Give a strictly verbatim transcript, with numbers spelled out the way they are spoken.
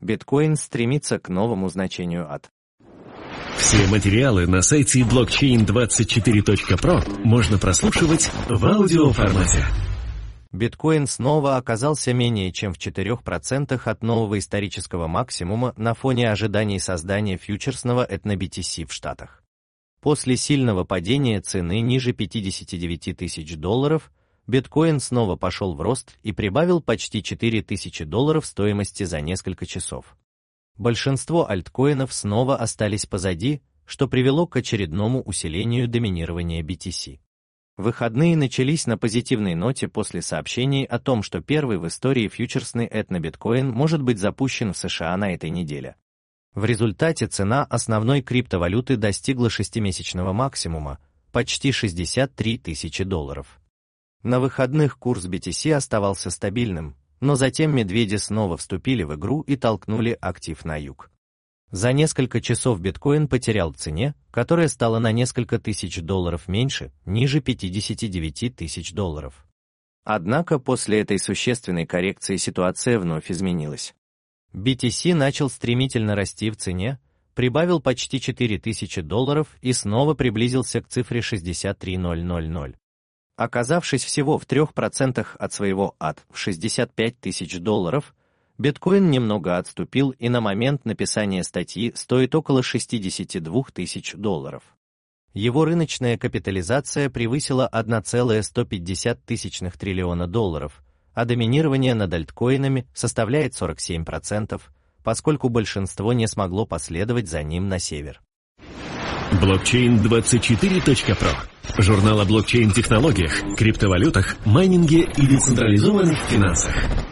Биткоин стремится к новому значению ад. Все материалы на сайте блокчейн двадцать четыре точка про можно прослушивать в аудиоформате. Биткоин снова оказался менее чем в четырёх процентах от нового исторического максимума на фоне ожиданий создания фьючерсного этно-би ти си в Штатах. После сильного падения цены ниже пятидесяти девяти тысяч долларов, биткоин снова пошел в рост и прибавил почти четыре тысячи долларов стоимости за несколько часов. Большинство альткоинов снова остались позади, что привело к очередному усилению доминирования би ти си. Выходные начались на позитивной ноте после сообщений о том, что первый в истории фьючерсный этно-биткоин может быть запущен в США на этой неделе. В результате цена основной криптовалюты достигла шестимесячного максимума, почти шестьдесят три тысячи долларов. На выходных курс би ти си оставался стабильным, но затем медведи снова вступили в игру и толкнули актив на юг. За несколько часов биткоин потерял в цене, которая стала на несколько тысяч долларов меньше, ниже пятидесяти девяти тысяч долларов. Однако после этой существенной коррекции ситуация вновь изменилась. би ти си начал стремительно расти в цене, прибавил почти четыре тысячи долларов и снова приблизился к цифре шестьдесят три тысячи. Оказавшись всего в трёх процентах от своего ад в шестьдесят пять тысяч долларов, биткоин немного отступил и на момент написания статьи стоит около шестидесяти двух тысяч долларов. Его рыночная капитализация превысила одна целая сто пятьдесят тысячных триллиона долларов, а доминирование над альткоинами составляет сорок семь процентов, поскольку большинство не смогло последовать за ним на север. блокчейн двадцать четыре точка про. Журнал о блокчейн-технологиях, криптовалютах, майнинге и децентрализованных финансах.